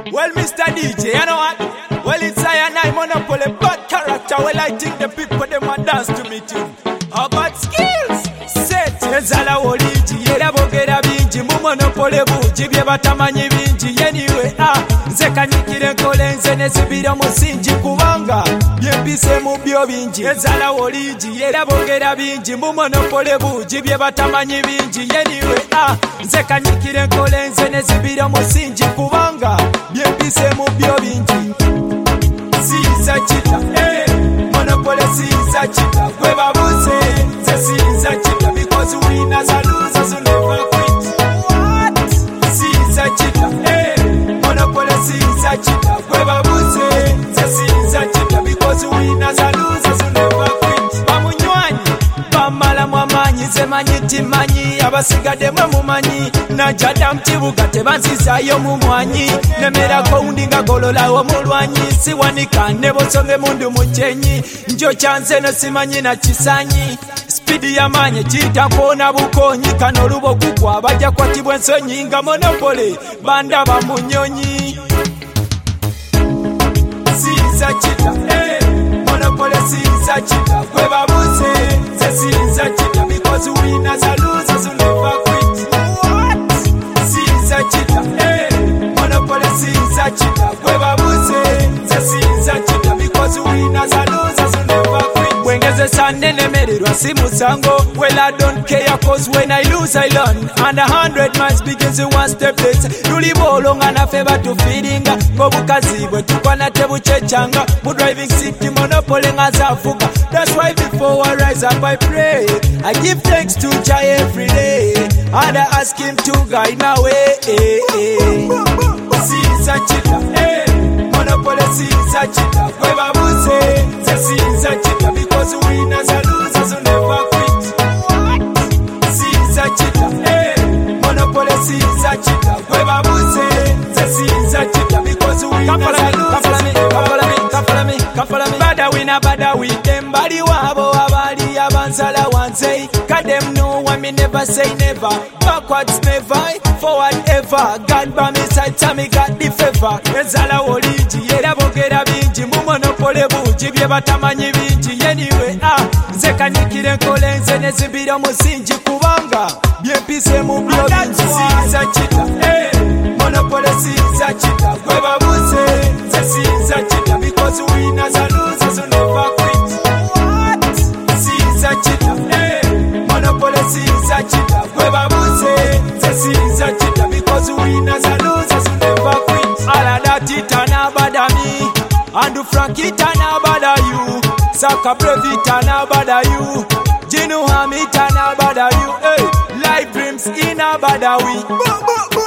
Well, Mr. DJ, you know what? Well, it's I and I monopoly bad character. Well, I think the people them a dance to me too. How about skills? Set. Ezala woliji, yera bogera binji, mu monopoly buji, bye batamanyi binji. Anyway, nze kanyikire nkole nze nezibira musinji kubanga byempise mu byo binji. Ezala woliji, yera bogera binji, mu monopoly buji, bye batamanyi binji. Anyway, nze kanyikire nkole nze nezibira musinji kubanga byempise mu byo binji. Siza chita, monopoly siza chita, gwe babuze, nze siza chita, because winners and losers will never quit. What? Siza chita, monopoly siza chita, gwe babuze, nze siza chita, because winners and losers will never quit. Bamunywanyi, bamala mwamanyi, ze manyi timanyi, abasigadde mwe mumanyi, najjadda mu kibuga tebanzizayo mu mwanyi, nemerako undi nga gololawo mulwanyi, siwanika ne bosonge mundu muchenyi, njo kyanze no simanyi na kisanyi, spidi yamanye chita mpona bukonyi, kano lubo kukwa bajja kwatibwa ensonyi nga monopoly banda bamunyonyi. Siza chita, monopoly siza chita, gwe babuze, nze siza chita, because winners and losers will never quit. What? Siza chita, monopoly siza chita, gwe babuze, nze siza chita, because winners and losers will never quit. Bwengeze sande nemererwa si musango, well I don't care cause when I lose I learn, and 100 miles begins in one step less. Luli bolonga na feba to feedinga, ngobukazi bwe tukwana tebuchechanga, mu driving seat monopoly ngazafuka. That's why before I rise up I pray, I give thanks to Jah every day, and I ask him to guide my way. Siza chita, monopoly siza chita, gwe babuze, nze siza chita, because winners and losers will never quit. Siza chita, monopoly siza chita, gwe babuze, nze siza chita, because winners and losers will never quit. Bada winner, bada with them, body wabo, abali abansala wanze. Cause them know what me never say never, backwards never, forward ever. God by me side, tell me got the favor. Ezala woliji, yera bogera binji, mu monopoly buji, bye batamanyi binji. Anyway, nze kanyikire nkole nze nezibira musinji kubanga byempise mu byo binji. Siza chita, monopoly siza chita, gwe babuze, nze siza chita, because winners and losers will never quit. What? Siza chita, monopoly siza chita, gwe babuze, nze siza chita, because winners and losers will never quit. All of that it na bada me, and Frank it na bada you, Saka Brave it na bada you, Jinu Ham it na bada you, life dreams in a bada we.